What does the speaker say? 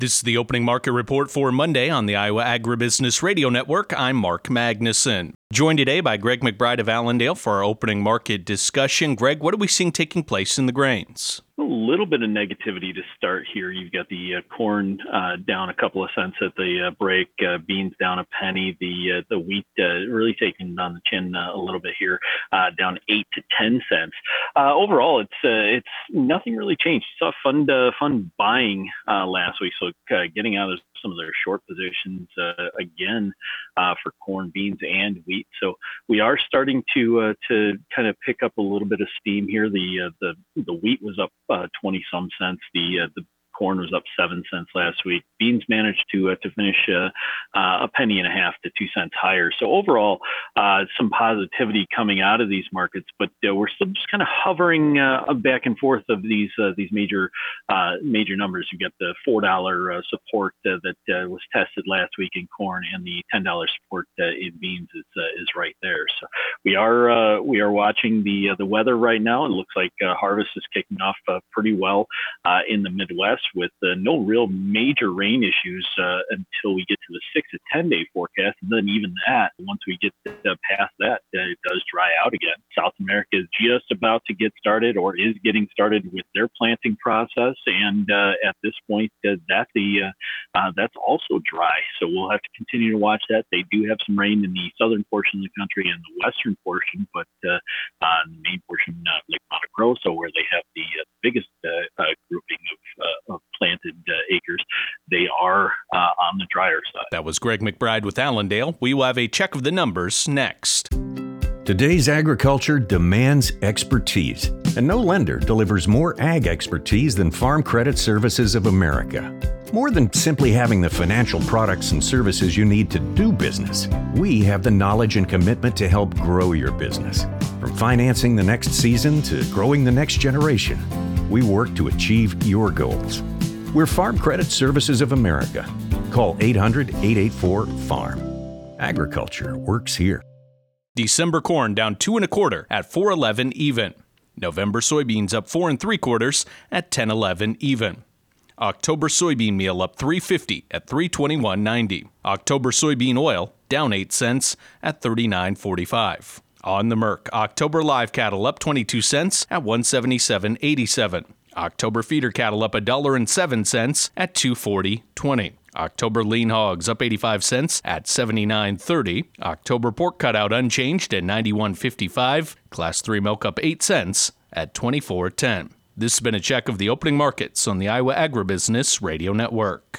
This is the opening market report for Monday on the Iowa Agribusiness Radio Network. I'm Mark Magnuson. Joined today by Greg McBride of Allendale for our opening market discussion. Greg, what are we seeing taking place in the grains? A little bit of negativity to start here. You've got the corn down a couple of cents at the break, beans down a penny, the wheat really taking on the chin a little bit here, down 8 to 10 cents. Overall, it's nothing really changed. You saw fund buying last week, so getting out of some of their short positions again for corn, beans, and wheat. So we are starting to kind of pick up a little bit of steam here. The wheat was up 20 some cents. The corn was up 7 cents last week. Beans managed to finish a penny and a half to 2 cents higher. So overall, some positivity coming out of these markets, but we're still just kind of hovering back and forth of these major numbers. You get the $4 support that was tested last week in corn, and the $10 support in beans is right there. So we are watching the weather right now. It looks like harvest is kicking off pretty well in the Midwest, with no real major rain issues until we get to the 6 to 10 day forecast. And then even that, once we get past that, it does dry out again. South America is just about to get started, or is getting started with their planting process. And at this point, that's also dry. So we'll have to continue to watch that. They do have some rain in the southern portion of the country and the western portion, but the main portion, Lake Monte Grosso, where they have the biggest grouping of planted acres, they are on the drier side. That was Greg McBride with Allendale. We will have a check of the numbers next. Today's agriculture demands expertise, and no lender delivers more ag expertise than Farm Credit Services of America. More than simply having the financial products and services you need to do business, we have the knowledge and commitment to help grow your business. From financing the next season to growing the next generation, we work to achieve your goals. We're Farm Credit Services of America. Call 800-884-FARM. Agriculture works here. December corn down 2 1/4 at 4.11 even. November soybeans up 4 3/4 at 10.11 even. October soybean meal up 3.50 at 321.90. October soybean oil down 8 cents at 39.45. On the Merc, October live cattle up 22 cents at 177.87. October feeder cattle up $1.07 at 240.20. October lean hogs up 85 cents at 79.30. October pork cutout unchanged at 91.55. Class 3 milk up 8 cents at 24.10. This has been a check of the opening markets on the Iowa Agribusiness Radio Network.